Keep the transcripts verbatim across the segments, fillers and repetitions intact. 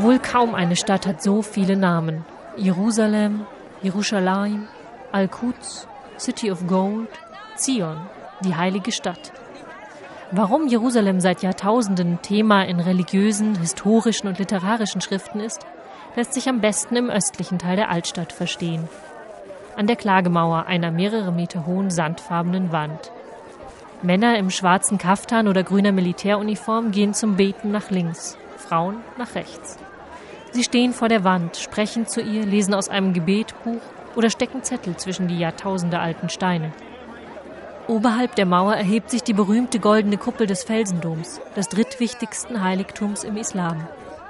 Wohl kaum eine Stadt hat so viele Namen. Jerusalem, Jerusalem, Al-Quds, City of Gold, Zion, die heilige Stadt. Warum Jerusalem seit Jahrtausenden Thema in religiösen, historischen und literarischen Schriften ist, lässt sich am besten im östlichen Teil der Altstadt verstehen. An der Klagemauer einer mehrere Meter hohen sandfarbenen Wand. Männer im schwarzen Kaftan oder grüner Militäruniform gehen zum Beten nach links, Frauen nach rechts. Sie stehen vor der Wand, sprechen zu ihr, lesen aus einem Gebetbuch oder stecken Zettel zwischen die jahrtausendealten Steine. Oberhalb der Mauer erhebt sich die berühmte goldene Kuppel des Felsendoms, des drittwichtigsten Heiligtums im Islam.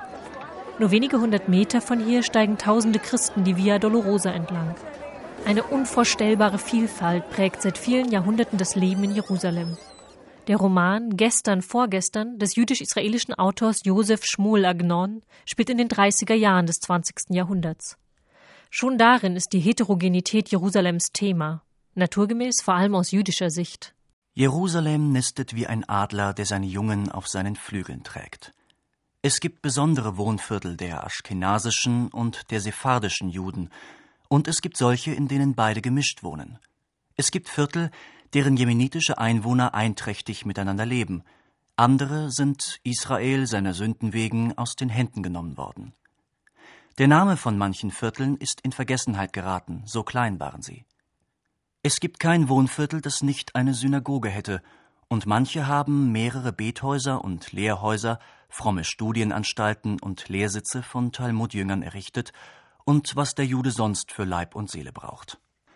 Nur wenige hundert Meter von hier steigen tausende Christen die Via Dolorosa entlang. Eine unvorstellbare Vielfalt prägt seit vielen Jahrhunderten das Leben in Jerusalem. Der Roman Gestern, Vorgestern des jüdisch-israelischen Autors Josef Shmuel Agnon spielt in den dreißiger Jahren des zwanzigsten Jahrhunderts. Schon darin ist die Heterogenität Jerusalems Thema, naturgemäß vor allem aus jüdischer Sicht. Jerusalem nistet wie ein Adler, der seine Jungen auf seinen Flügeln trägt. Es gibt besondere Wohnviertel der aschkenasischen und der sephardischen Juden, und es gibt solche, in denen beide gemischt wohnen. Es gibt Viertel, deren jemenitische Einwohner einträchtig miteinander leben. Andere sind Israel seiner Sünden wegen aus den Händen genommen worden. Der Name von manchen Vierteln ist in Vergessenheit geraten, so klein waren sie. Es gibt kein Wohnviertel, das nicht eine Synagoge hätte, und manche haben mehrere Bethäuser und Lehrhäuser, fromme Studienanstalten und Lehrsitze von Talmudjüngern errichtet und was der Jude sonst für Leib und Seele braucht.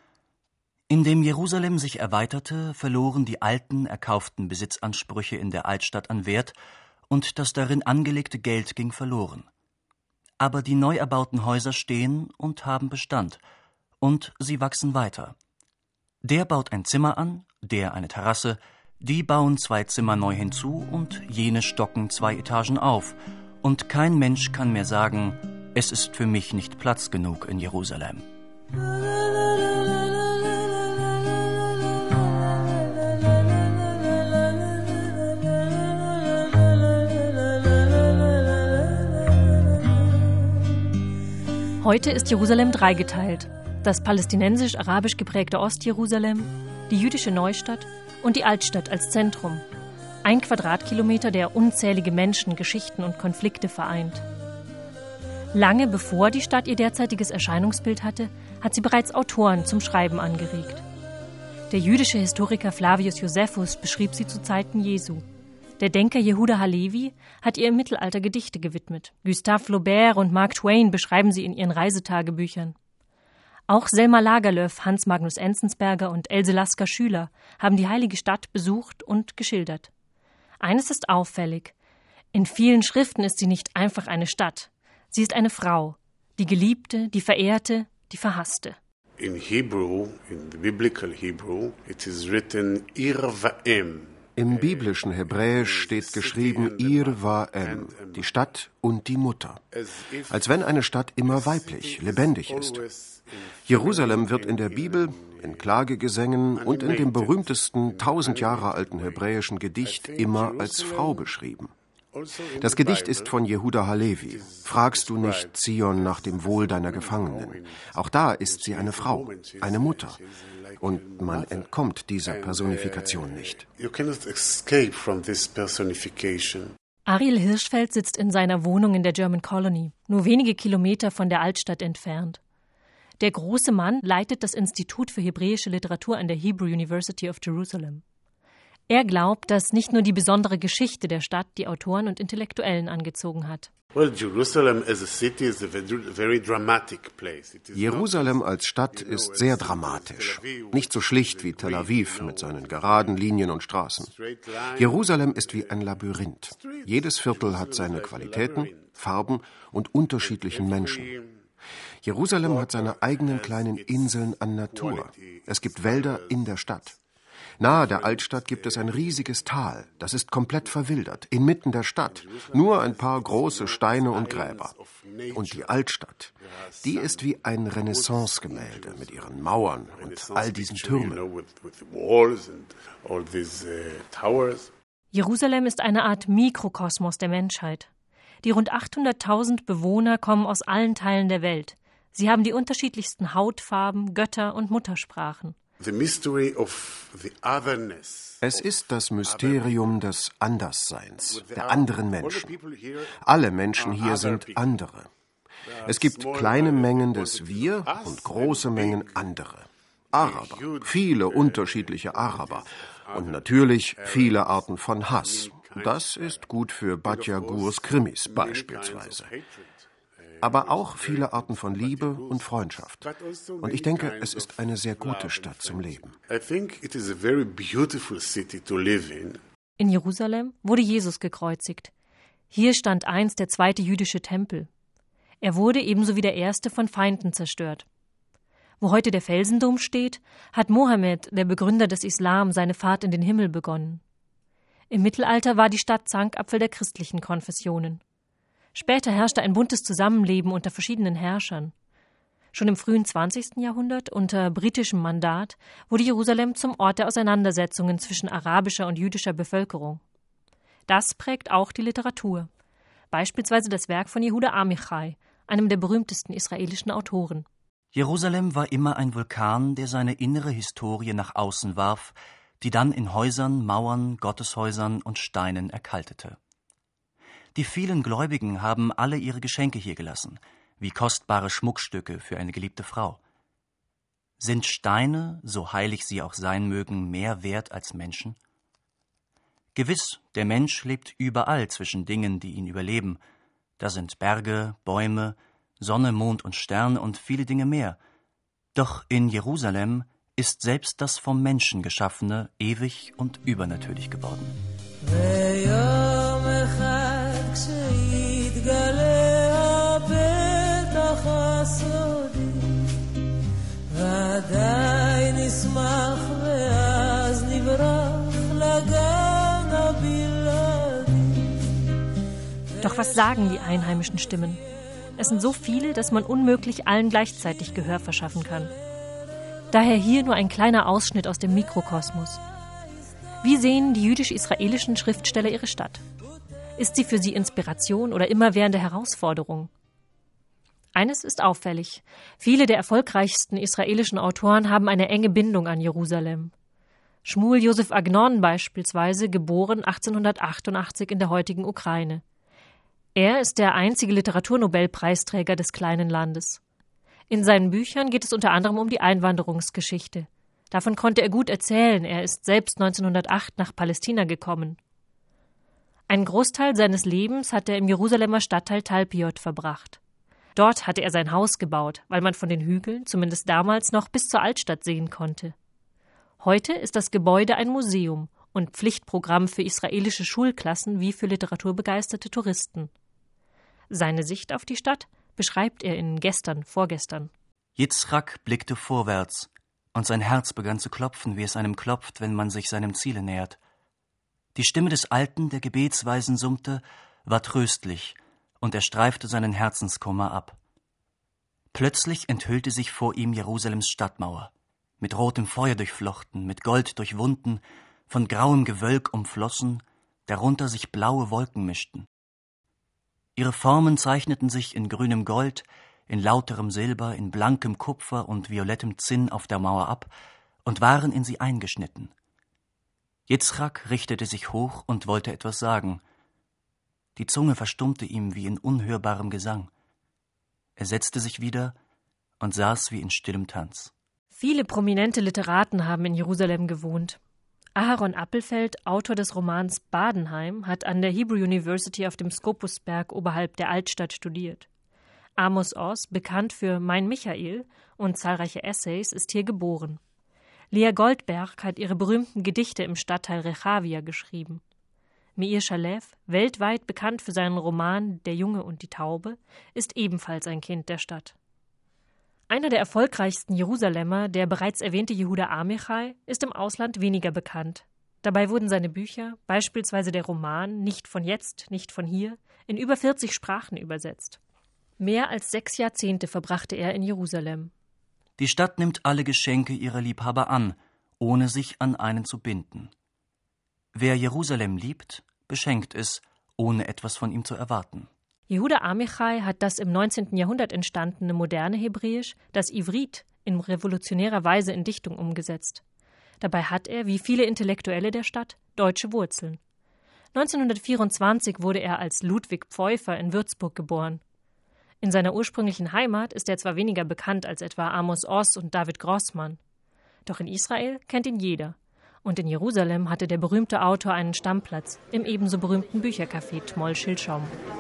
Indem Jerusalem sich erweiterte, verloren die alten, erkauften Besitzansprüche in der Altstadt an Wert und das darin angelegte Geld ging verloren. Aber die neu erbauten Häuser stehen und haben Bestand, und sie wachsen weiter. Der baut ein Zimmer an, der eine Terrasse, die bauen zwei Zimmer neu hinzu und jene stocken zwei Etagen auf, und kein Mensch kann mehr sagen, es ist für mich nicht Platz genug in Jerusalem. Heute ist Jerusalem dreigeteilt. Das palästinensisch-arabisch geprägte Ostjerusalem, die jüdische Neustadt und die Altstadt als Zentrum. Ein Quadratkilometer, der unzählige Menschen, Geschichten und Konflikte vereint. Lange bevor die Stadt ihr derzeitiges Erscheinungsbild hatte, hat sie bereits Autoren zum Schreiben angeregt. Der jüdische Historiker Flavius Josephus beschrieb sie zu Zeiten Jesu. Der Denker Yehuda Halevi hat ihr im Mittelalter Gedichte gewidmet. Gustave Flaubert und Mark Twain beschreiben sie in ihren Reisetagebüchern. Auch Selma Lagerlöf, Hans Magnus Enzensberger und Else Lasker Schüler haben die heilige Stadt besucht und geschildert. Eines ist auffällig. In vielen Schriften ist sie nicht einfach eine Stadt. Sie ist eine Frau, die Geliebte, die Verehrte, die Verhasste. In Hebrew, in the biblical Hebrew, it is written Ir va'em. Im biblischen Hebräisch steht geschrieben Ir va'em, die Stadt und die Mutter. Als wenn eine Stadt immer weiblich, lebendig ist. Jerusalem wird in der Bibel, in Klagegesängen und in dem berühmtesten tausend Jahre alten hebräischen Gedicht immer als Frau beschrieben. Das Gedicht ist von Yehuda Halevi. Fragst du nicht Zion nach dem Wohl deiner Gefangenen? Auch da ist sie eine Frau, eine Mutter. Und man entkommt dieser Personifikation nicht. Ariel Hirschfeld sitzt in seiner Wohnung in der German Colony, nur wenige Kilometer von der Altstadt entfernt. Der große Mann leitet das Institut für hebräische Literatur an der Hebrew University of Jerusalem. Er glaubt, dass nicht nur die besondere Geschichte der Stadt die Autoren und Intellektuellen angezogen hat. Jerusalem als Stadt ist sehr dramatisch. Nicht so schlicht wie Tel Aviv mit seinen geraden Linien und Straßen. Jerusalem ist wie ein Labyrinth. Jedes Viertel hat seine Qualitäten, Farben und unterschiedlichen Menschen. Jerusalem hat seine eigenen kleinen Inseln an Natur. Es gibt Wälder in der Stadt. Nahe der Altstadt gibt es ein riesiges Tal, das ist komplett verwildert, inmitten der Stadt, nur ein paar große Steine und Gräber. Und die Altstadt, die ist wie ein Renaissance-Gemälde mit ihren Mauern und all diesen Türmen. Jerusalem ist eine Art Mikrokosmos der Menschheit. Die rund achthunderttausend Bewohner kommen aus allen Teilen der Welt. Sie haben die unterschiedlichsten Hautfarben, Götter und Muttersprachen. The mystery of the otherness. Es ist das Mysterium des Andersseins, der anderen Menschen. Alle Menschen hier sind andere. Es gibt kleine Mengen des Wir und große Mengen andere. Araber, viele unterschiedliche Araber und natürlich viele Arten von Hass. Das ist gut für Batya Gurs Krimis beispielsweise. Aber auch viele Arten von Liebe und Freundschaft. Und ich denke, es ist eine sehr gute Stadt zum Leben. In Jerusalem wurde Jesus gekreuzigt. Hier stand einst der zweite jüdische Tempel. Er wurde ebenso wie der erste von Feinden zerstört. Wo heute der Felsendom steht, hat Mohammed, der Begründer des Islam, seine Fahrt in den Himmel begonnen. Im Mittelalter war die Stadt Zankapfel der christlichen Konfessionen. Später herrschte ein buntes Zusammenleben unter verschiedenen Herrschern. Schon im frühen zwanzigsten Jahrhundert, unter britischem Mandat, wurde Jerusalem zum Ort der Auseinandersetzungen zwischen arabischer und jüdischer Bevölkerung. Das prägt auch die Literatur. Beispielsweise das Werk von Yehuda Amichai, einem der berühmtesten israelischen Autoren. Jerusalem war immer ein Vulkan, der seine innere Historie nach außen warf, die dann in Häusern, Mauern, Gotteshäusern und Steinen erkaltete. Die vielen Gläubigen haben alle ihre Geschenke hier gelassen, wie kostbare Schmuckstücke für eine geliebte Frau. Sind Steine, so heilig sie auch sein mögen, mehr wert als Menschen? Gewiss, der Mensch lebt überall zwischen Dingen, die ihn überleben. Da sind Berge, Bäume, Sonne, Mond und Sterne und viele Dinge mehr. Doch in Jerusalem ist selbst das vom Menschen Geschaffene ewig und übernatürlich geworden. Doch was sagen die einheimischen Stimmen? Es sind so viele, dass man unmöglich allen gleichzeitig Gehör verschaffen kann. Daher hier nur ein kleiner Ausschnitt aus dem Mikrokosmos. Wie sehen die jüdisch-israelischen Schriftsteller ihre Stadt? Ist sie für sie Inspiration oder immerwährende Herausforderung? Eines ist auffällig. Viele der erfolgreichsten israelischen Autoren haben eine enge Bindung an Jerusalem. Shmuel Josef Agnon beispielsweise, geboren achtzehnhundertachtundachtzig in der heutigen Ukraine. Er ist der einzige Literaturnobelpreisträger des kleinen Landes. In seinen Büchern geht es unter anderem um die Einwanderungsgeschichte. Davon konnte er gut erzählen, er ist selbst neunzehnhundertacht nach Palästina gekommen. Einen Großteil seines Lebens hat er im Jerusalemer Stadtteil Talpiot verbracht. Dort hatte er sein Haus gebaut, weil man von den Hügeln, zumindest damals, noch bis zur Altstadt sehen konnte. Heute ist das Gebäude ein Museum und Pflichtprogramm für israelische Schulklassen wie für literaturbegeisterte Touristen. Seine Sicht auf die Stadt beschreibt er in Gestern, Vorgestern. Yitzchak blickte vorwärts, und sein Herz begann zu klopfen, wie es einem klopft, wenn man sich seinem Ziele nähert. Die Stimme des Alten, der Gebetsweisen summte, war tröstlich, und er streifte seinen Herzenskummer ab. Plötzlich enthüllte sich vor ihm Jerusalems Stadtmauer, mit rotem Feuer durchflochten, mit Gold durchwunden, von grauem Gewölk umflossen, darunter sich blaue Wolken mischten. Ihre Formen zeichneten sich in grünem Gold, in lauterem Silber, in blankem Kupfer und violettem Zinn auf der Mauer ab und waren in sie eingeschnitten. Yitzchak richtete sich hoch und wollte etwas sagen. Die Zunge verstummte ihm wie in unhörbarem Gesang. Er setzte sich wieder und saß wie in stillem Tanz. Viele prominente Literaten haben in Jerusalem gewohnt. Aharon Appelfeld, Autor des Romans Badenheim, hat an der Hebrew University auf dem Skopusberg oberhalb der Altstadt studiert. Amos Oz, bekannt für Mein Michael und zahlreiche Essays, ist hier geboren. Lea Goldberg hat ihre berühmten Gedichte im Stadtteil Rechavia geschrieben. Meir Shalev, weltweit bekannt für seinen Roman Der Junge und die Taube, ist ebenfalls ein Kind der Stadt. Einer der erfolgreichsten Jerusalemer, der bereits erwähnte Yehuda Amichai, ist im Ausland weniger bekannt. Dabei wurden seine Bücher, beispielsweise der Roman Nicht von jetzt, nicht von hier, in über vierzig Sprachen übersetzt. Mehr als sechs Jahrzehnte verbrachte er in Jerusalem. Die Stadt nimmt alle Geschenke ihrer Liebhaber an, ohne sich an einen zu binden. Wer Jerusalem liebt, beschenkt es, ohne etwas von ihm zu erwarten. Yehuda Amichai hat das im neunzehnten Jahrhundert entstandene moderne Hebräisch, das Ivrit, in revolutionärer Weise in Dichtung umgesetzt. Dabei hat er, wie viele Intellektuelle der Stadt, deutsche Wurzeln. neunzehnhundertvierundzwanzig wurde er als Ludwig Pfeuffer in Würzburg geboren. In seiner ursprünglichen Heimat ist er zwar weniger bekannt als etwa Amos Oz und David Grossman. Doch in Israel kennt ihn jeder. Und in Jerusalem hatte der berühmte Autor einen Stammplatz im ebenso berühmten Büchercafé Tmol Shilshom.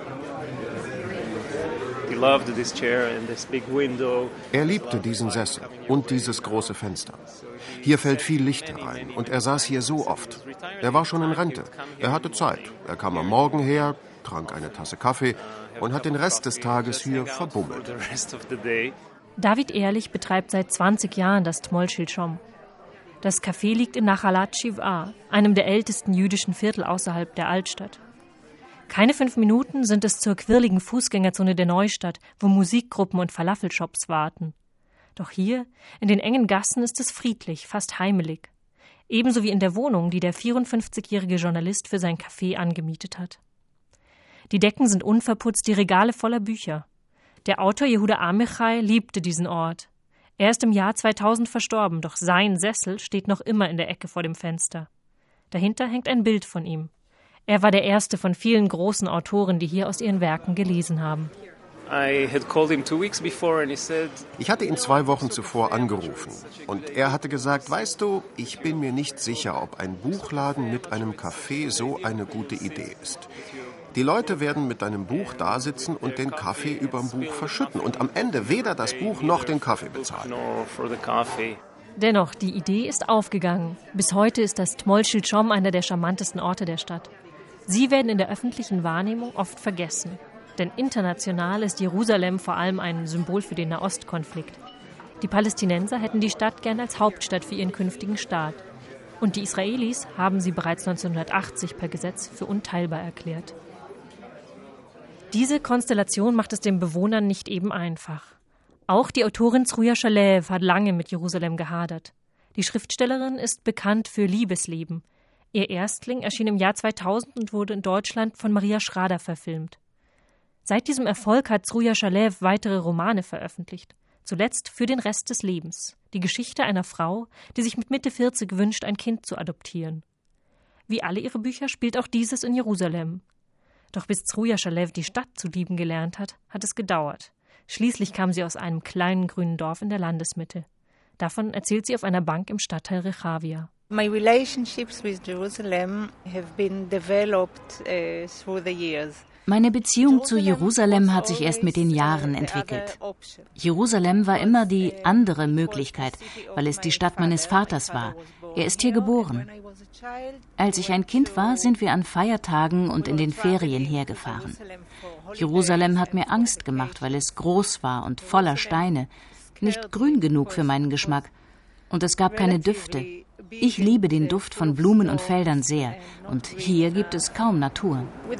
Er liebte diesen Sessel und dieses große Fenster. Hier fällt viel Licht herein und er saß hier so oft. Er war schon in Rente. Er hatte Zeit. Er kam am Morgen her, trank eine Tasse Kaffee und hat den Rest des Tages hier verbummelt. David Ehrlich betreibt seit zwanzig Jahren das Tmol Shilshom. Das Café liegt in Nachalat Shiv'a, einem der ältesten jüdischen Viertel außerhalb der Altstadt. Keine fünf Minuten sind es zur quirligen Fußgängerzone der Neustadt, wo Musikgruppen und Falafelshops warten. Doch hier, in den engen Gassen, ist es friedlich, fast heimelig. Ebenso wie in der Wohnung, die der vierundfünfzigjährige Journalist für sein Café angemietet hat. Die Decken sind unverputzt, die Regale voller Bücher. Der Autor Yehuda Amichai liebte diesen Ort. Er ist im Jahr zweitausend verstorben, doch sein Sessel steht noch immer in der Ecke vor dem Fenster. Dahinter hängt ein Bild von ihm. Er war der erste von vielen großen Autoren, die hier aus ihren Werken gelesen haben. Ich hatte ihn zwei Wochen zuvor angerufen und er hatte gesagt, weißt du, ich bin mir nicht sicher, ob ein Buchladen mit einem Café so eine gute Idee ist. Die Leute werden mit deinem Buch dasitzen und den Kaffee überm Buch verschütten und am Ende weder das Buch noch den Kaffee bezahlen. Dennoch, die Idee ist aufgegangen. Bis heute ist das Tmol Shilshom einer der charmantesten Orte der Stadt. Sie werden in der öffentlichen Wahrnehmung oft vergessen. Denn international ist Jerusalem vor allem ein Symbol für den Nahostkonflikt. Die Palästinenser hätten die Stadt gern als Hauptstadt für ihren künftigen Staat. Und die Israelis haben sie bereits neunzehnhundertachtzig per Gesetz für unteilbar erklärt. Diese Konstellation macht es den Bewohnern nicht eben einfach. Auch die Autorin Zruja Shalev hat lange mit Jerusalem gehadert. Die Schriftstellerin ist bekannt für Liebesleben. Ihr Erstling erschien im Jahr zweitausend und wurde in Deutschland von Maria Schrader verfilmt. Seit diesem Erfolg hat Zruja Shalev weitere Romane veröffentlicht. Zuletzt Für den Rest des Lebens. Die Geschichte einer Frau, die sich mit Mitte vierzig wünscht, ein Kind zu adoptieren. Wie alle ihre Bücher spielt auch dieses in Jerusalem. Doch bis Zruja Shalev die Stadt zu lieben gelernt hat, hat es gedauert. Schließlich kam sie aus einem kleinen grünen Dorf in der Landesmitte. Davon erzählt sie auf einer Bank im Stadtteil Rechavia. My relationships with Jerusalem have been developed uh, through the years. Meine Beziehung zu Jerusalem hat sich erst mit den Jahren entwickelt. Jerusalem war immer die andere Möglichkeit, weil es die Stadt meines Vaters war. Er ist hier geboren. Als ich ein Kind war, sind wir an Feiertagen und in den Ferien hergefahren. Jerusalem hat mir Angst gemacht, weil es groß war und voller Steine, nicht grün genug für meinen Geschmack. Und es gab keine Düfte. Ich liebe den Duft von Blumen und Feldern sehr. Und hier gibt es kaum Natur.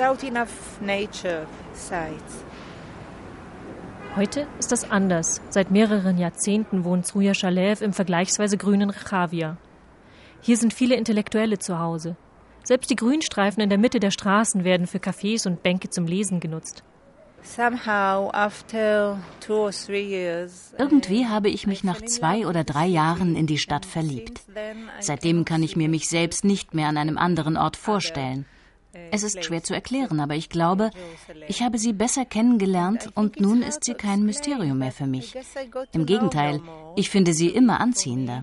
Heute ist das anders. Seit mehreren Jahrzehnten wohnt Zruja Shalev im vergleichsweise grünen Rechavia. Hier sind viele Intellektuelle zu Hause. Selbst die Grünstreifen in der Mitte der Straßen werden für Cafés und Bänke zum Lesen genutzt. Irgendwie habe ich mich nach zwei oder drei Jahren in die Stadt verliebt. Seitdem kann ich mir mich selbst nicht mehr an einem anderen Ort vorstellen. Es ist schwer zu erklären, aber ich glaube, ich habe sie besser kennengelernt und nun ist sie kein Mysterium mehr für mich. Im Gegenteil, ich finde sie immer anziehender.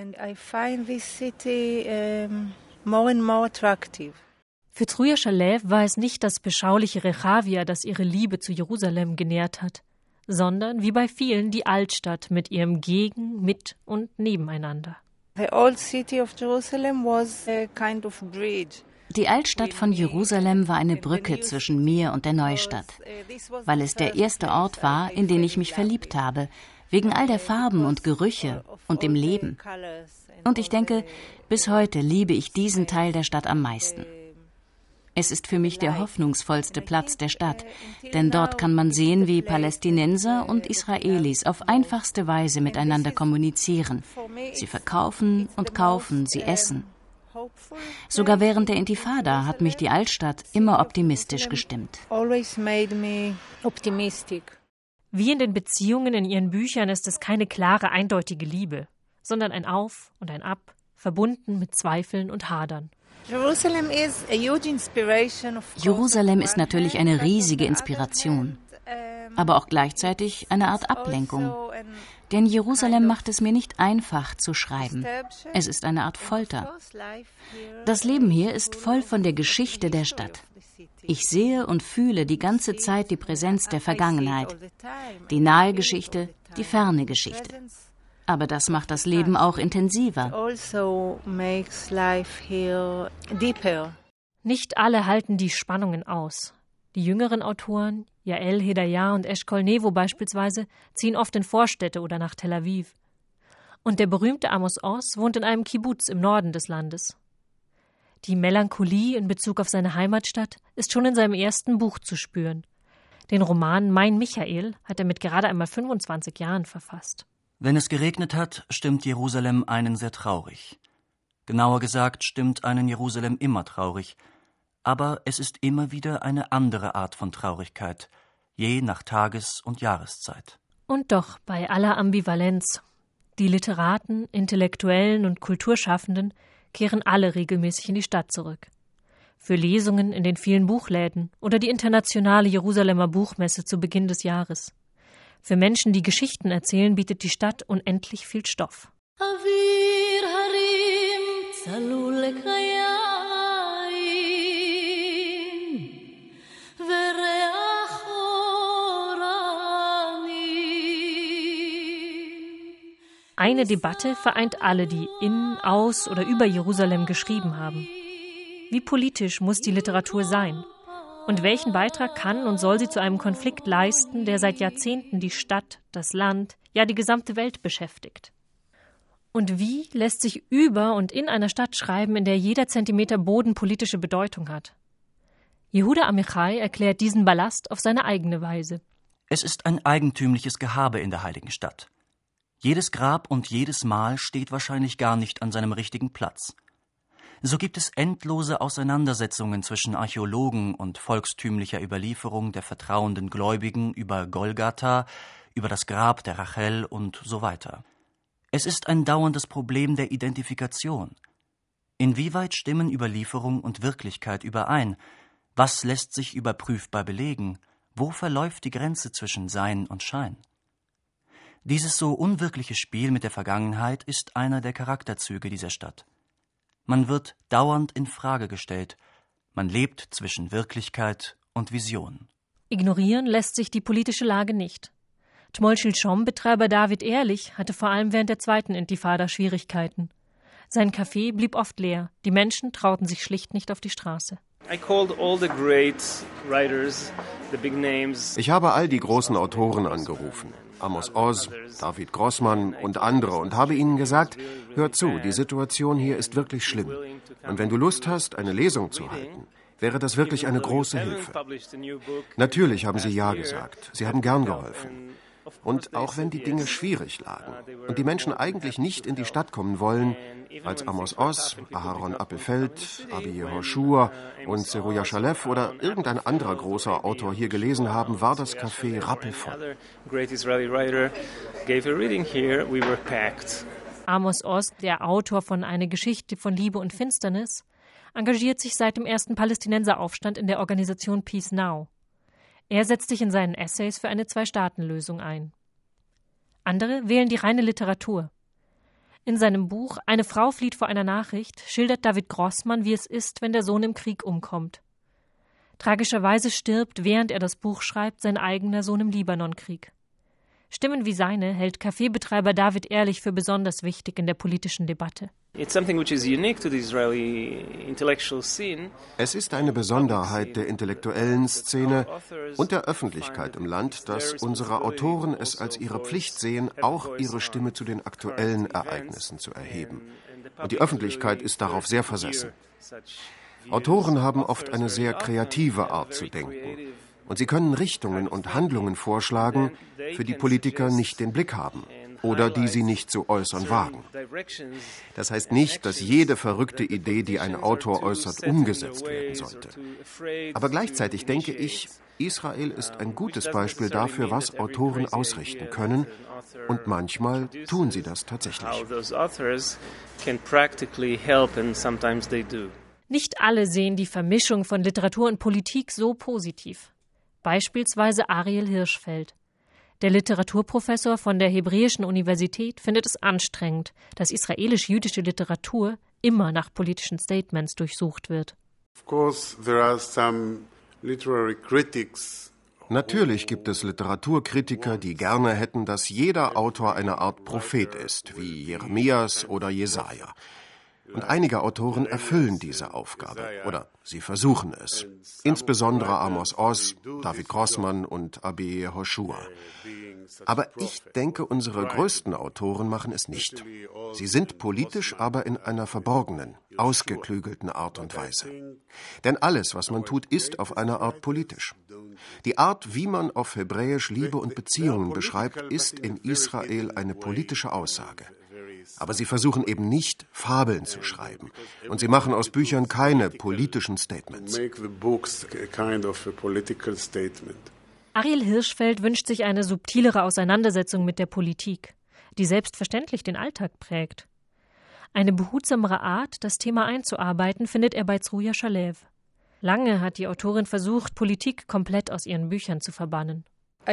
Für Zruja Shalev war es nicht das beschauliche Rechavia, das ihre Liebe zu Jerusalem genährt hat, sondern, wie bei vielen, die Altstadt mit ihrem Gegen-, Mit- und Nebeneinander. The old city of Jerusalem was a kind of bridge. Die Altstadt von Jerusalem war eine Brücke zwischen mir und der Neustadt, weil es der erste Ort war, in den ich mich verliebt habe, wegen all der Farben und Gerüche und dem Leben. Und ich denke, bis heute liebe ich diesen Teil der Stadt am meisten. Es ist für mich der hoffnungsvollste Platz der Stadt, denn dort kann man sehen, wie Palästinenser und Israelis auf einfachste Weise miteinander kommunizieren. Sie verkaufen und kaufen, sie essen. Sogar während der Intifada hat mich die Altstadt immer optimistisch gestimmt. Wie in den Beziehungen in ihren Büchern ist es keine klare, eindeutige Liebe, sondern ein Auf und ein Ab, verbunden mit Zweifeln und Hadern. Jerusalem ist natürlich eine riesige Inspiration, aber auch gleichzeitig eine Art Ablenkung. Denn Jerusalem macht es mir nicht einfach zu schreiben. Es ist eine Art Folter. Das Leben hier ist voll von der Geschichte der Stadt. Ich sehe und fühle die ganze Zeit die Präsenz der Vergangenheit, die nahe Geschichte, die ferne Geschichte. Aber das macht das Leben auch intensiver. Nicht alle halten die Spannungen aus. Die jüngeren Autoren, Yael Hedaya und Eshkol Nevo beispielsweise, ziehen oft in Vorstädte oder nach Tel Aviv. Und der berühmte Amos Oz wohnt in einem Kibbuz im Norden des Landes. Die Melancholie in Bezug auf seine Heimatstadt ist schon in seinem ersten Buch zu spüren. Den Roman Mein Michael hat er mit gerade einmal fünfundzwanzig Jahren verfasst. Wenn es geregnet hat, stimmt Jerusalem einen sehr traurig. Genauer gesagt stimmt einen Jerusalem immer traurig. Aber es ist immer wieder eine andere Art von Traurigkeit, je nach Tages- und Jahreszeit. Und doch bei aller Ambivalenz. Die Literaten, Intellektuellen und Kulturschaffenden kehren alle regelmäßig in die Stadt zurück. Für Lesungen in den vielen Buchläden oder die internationale Jerusalemer Buchmesse zu Beginn des Jahres. Für Menschen, die Geschichten erzählen, bietet die Stadt unendlich viel Stoff. Eine Debatte vereint alle, die in, aus oder über Jerusalem geschrieben haben. Wie politisch muss die Literatur sein? Und welchen Beitrag kann und soll sie zu einem Konflikt leisten, der seit Jahrzehnten die Stadt, das Land, ja die gesamte Welt beschäftigt? Und wie lässt sich über und in einer Stadt schreiben, in der jeder Zentimeter Boden politische Bedeutung hat? Yehuda Amichai erklärt diesen Ballast auf seine eigene Weise. Es ist ein eigentümliches Gehabe in der heiligen Stadt. Jedes Grab und jedes Mal steht wahrscheinlich gar nicht an seinem richtigen Platz. So gibt es endlose Auseinandersetzungen zwischen Archäologen und volkstümlicher Überlieferung der vertrauenden Gläubigen über Golgatha, über das Grab der Rachel und so weiter. Es ist ein dauerndes Problem der Identifikation. Inwieweit stimmen Überlieferung und Wirklichkeit überein? Was lässt sich überprüfbar belegen? Wo verläuft die Grenze zwischen Sein und Schein? Dieses so unwirkliche Spiel mit der Vergangenheit ist einer der Charakterzüge dieser Stadt. Man wird dauernd in Frage gestellt. Man lebt zwischen Wirklichkeit und Vision. Ignorieren lässt sich die politische Lage nicht. Tmol Shilshom-Betreiber David Ehrlich hatte vor allem während der zweiten Intifada Schwierigkeiten. Sein Café blieb oft leer. Die Menschen trauten sich schlicht nicht auf die Straße. Ich habe all die großen Autoren angerufen. Amos Oz, David Grossman und andere und habe ihnen gesagt, hör zu, die Situation hier ist wirklich schlimm. Und wenn du Lust hast, eine Lesung zu halten, wäre das wirklich eine große Hilfe. Natürlich haben sie Ja gesagt. Sie haben gern geholfen. Und auch wenn die Dinge schwierig lagen und die Menschen eigentlich nicht in die Stadt kommen wollen, als Amos Oz, Aharon Appelfeld, Abi Yehoshua und Zeruja Shalev oder irgendein anderer großer Autor hier gelesen haben, war das Café rappelvoll. Amos Oz, der Autor von Eine Geschichte von Liebe und Finsternis, engagiert sich seit dem ersten Palästinenseraufstand in der Organisation Peace Now. Er setzt sich in seinen Essays für eine Zwei-Staaten-Lösung ein. Andere wählen die reine Literatur. In seinem Buch »Eine Frau flieht vor einer Nachricht« schildert David Grossman, wie es ist, wenn der Sohn im Krieg umkommt. Tragischerweise stirbt, während er das Buch schreibt, sein eigener Sohn im Libanonkrieg. Stimmen wie seine hält Cafébetreiber David Ehrlich für besonders wichtig in der politischen Debatte. Es ist eine Besonderheit der intellektuellen Szene und der Öffentlichkeit im Land, dass unsere Autoren es als ihre Pflicht sehen, auch ihre Stimme zu den aktuellen Ereignissen zu erheben. Und die Öffentlichkeit ist darauf sehr versessen. Autoren haben oft eine sehr kreative Art zu denken. Und sie können Richtungen und Handlungen vorschlagen, für die Politiker nicht den Blick haben. oder die sie nicht zu äußern wagen. Das heißt nicht, dass jede verrückte Idee, die ein Autor äußert, umgesetzt werden sollte. Aber gleichzeitig denke ich, Israel ist ein gutes Beispiel dafür, was Autoren ausrichten können, und manchmal tun sie das tatsächlich. Nicht alle sehen die Vermischung von Literatur und Politik so positiv. Beispielsweise Ariel Hirschfeld. Der Literaturprofessor von der Hebräischen Universität findet es anstrengend, dass israelisch-jüdische Literatur immer nach politischen Statements durchsucht wird. Of course, there are some literary critics. Natürlich gibt es Literaturkritiker, die gerne hätten, dass jeder Autor eine Art Prophet ist, wie Jeremias oder Jesaja. Und einige Autoren erfüllen diese Aufgabe, oder sie versuchen es. Insbesondere Amos Oz, David Grossman und Abie Yehoshua. Aber ich denke, unsere größten Autoren machen es nicht. Sie sind politisch, aber in einer verborgenen, ausgeklügelten Art und Weise. Denn alles, was man tut, ist auf eine Art politisch. Die Art, wie man auf Hebräisch Liebe und Beziehungen beschreibt, ist in Israel eine politische Aussage. Aber sie versuchen eben nicht, Fabeln zu schreiben. Und sie machen aus Büchern keine politischen Statements. Ariel Hirschfeld wünscht sich eine subtilere Auseinandersetzung mit der Politik, die selbstverständlich den Alltag prägt. Eine behutsamere Art, das Thema einzuarbeiten, findet er bei Zruja Shalev. Lange hat die Autorin versucht, Politik komplett aus ihren Büchern zu verbannen.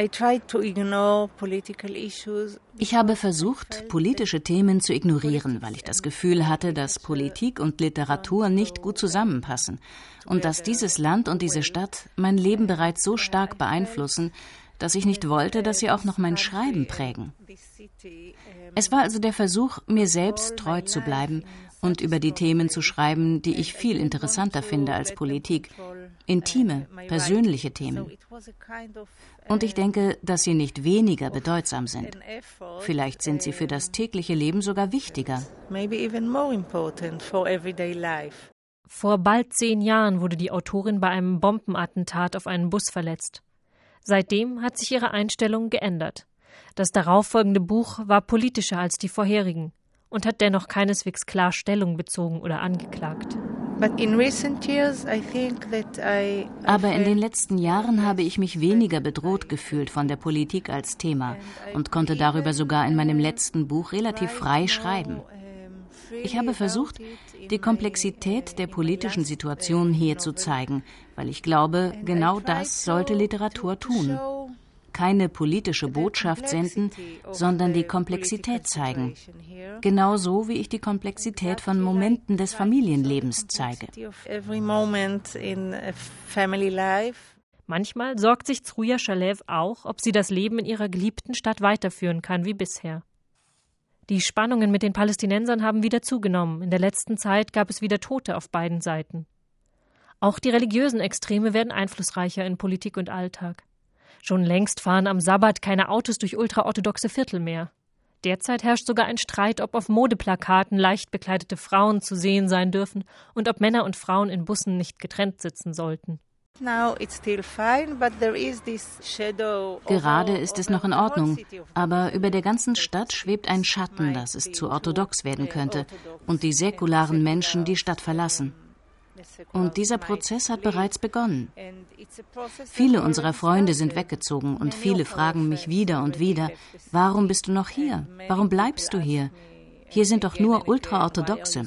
Ich habe versucht, politische Themen zu ignorieren, weil ich das Gefühl hatte, dass Politik und Literatur nicht gut zusammenpassen und dass dieses Land und diese Stadt mein Leben bereits so stark beeinflussen, dass ich nicht wollte, dass sie auch noch mein Schreiben prägen. Es war also der Versuch, mir selbst treu zu bleiben und über die Themen zu schreiben, die ich viel interessanter finde als Politik. Intime, persönliche Themen. Und ich denke, dass sie nicht weniger bedeutsam sind. Vielleicht sind sie für das tägliche Leben sogar wichtiger. Vor bald zehn Jahren wurde die Autorin bei einem Bombenattentat auf einen Bus verletzt. Seitdem hat sich ihre Einstellung geändert. Das darauffolgende Buch war politischer als die vorherigen und hat dennoch keineswegs klar Stellung bezogen oder angeklagt. Aber in den letzten Jahren habe ich mich weniger bedroht gefühlt von der Politik als Thema und konnte darüber sogar in meinem letzten Buch relativ frei schreiben. Ich habe versucht, die Komplexität der politischen Situation hier zu zeigen, weil ich glaube, genau das sollte Literatur tun. Keine politische Botschaft senden, sondern die Komplexität zeigen. Genauso wie ich die Komplexität von Momenten des Familienlebens zeige. Manchmal sorgt sich Zruja Shalev auch, ob sie das Leben in ihrer geliebten Stadt weiterführen kann wie bisher. Die Spannungen mit den Palästinensern haben wieder zugenommen. In der letzten Zeit gab es wieder Tote auf beiden Seiten. Auch die religiösen Extreme werden einflussreicher in Politik und Alltag. Schon längst fahren am Sabbat keine Autos durch ultraorthodoxe Viertel mehr. Derzeit herrscht sogar ein Streit, ob auf Modeplakaten leicht bekleidete Frauen zu sehen sein dürfen und ob Männer und Frauen in Bussen nicht getrennt sitzen sollten. Gerade ist es noch in Ordnung, aber über der ganzen Stadt schwebt ein Schatten, dass es zu orthodox werden könnte und die säkularen Menschen die Stadt verlassen. Und dieser Prozess hat bereits begonnen. Viele unserer Freunde sind weggezogen und viele fragen mich wieder und wieder, warum bist du noch hier? Warum bleibst du hier? Hier sind doch nur Ultraorthodoxe.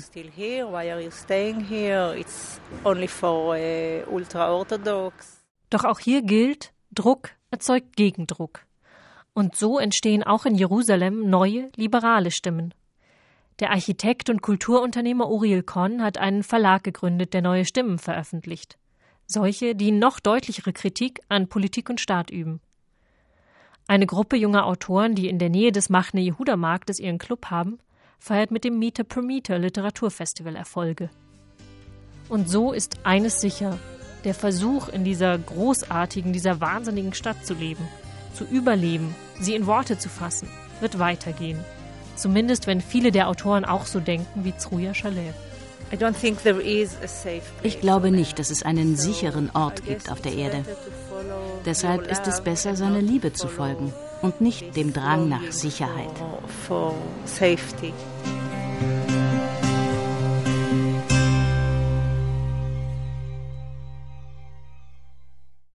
Doch auch hier gilt, Druck erzeugt Gegendruck. Und so entstehen auch in Jerusalem neue, liberale Stimmen. Der Architekt und Kulturunternehmer Uriel Kohn hat einen Verlag gegründet, der neue Stimmen veröffentlicht. Solche, die noch deutlichere Kritik an Politik und Staat üben. Eine Gruppe junger Autoren, die in der Nähe des Machne Yehuda Marktes ihren Club haben, feiert mit dem Meter per Meter Literaturfestival Erfolge. Und so ist eines sicher: Der Versuch, in dieser großartigen, dieser wahnsinnigen Stadt zu leben, zu überleben, sie in Worte zu fassen, wird weitergehen. Zumindest wenn viele der Autoren auch so denken wie Zruja Shalev. Ich glaube nicht, dass es einen sicheren Ort gibt auf der Erde. Deshalb ist es besser, seiner Liebe zu folgen und nicht dem Drang nach Sicherheit. For safety.